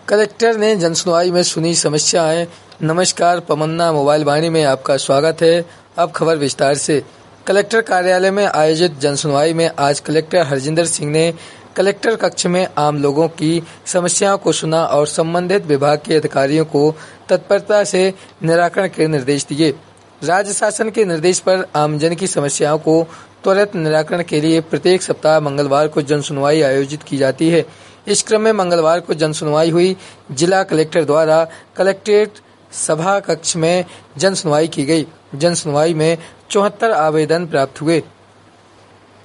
Collector ने जनसुनवाई में सुनी समस्याएं। नमस्कार, पमन्ना मोबाइल वाणी में आपका स्वागत है। अब खबर विस्तार से। कलेक्टर कार्यालय में आयोजित जनसुनवाई में आज कलेक्टर हरजिंदर सिंह ने कलेक्टर कक्ष में आम लोगों की समस्याओं को सुना और संबंधित विभाग के अधिकारियों को तत्परता से निराकरण के निर्देश दिए। राज्य शासन के निर्देश पर आमजन की समस्याओं को त्वरित निराकरण के लिए प्रत्येक सप्ताह मंगलवार को जनसुनवाई आयोजित की जाती है। इस क्रम में मंगलवार को जनसुनवाई हुई। जिला कलेक्टर द्वारा कलेक्ट्रेट सभा कक्ष में जनसुनवाई की गई। जनसुनवाई में 74 आवेदन प्राप्त हुए।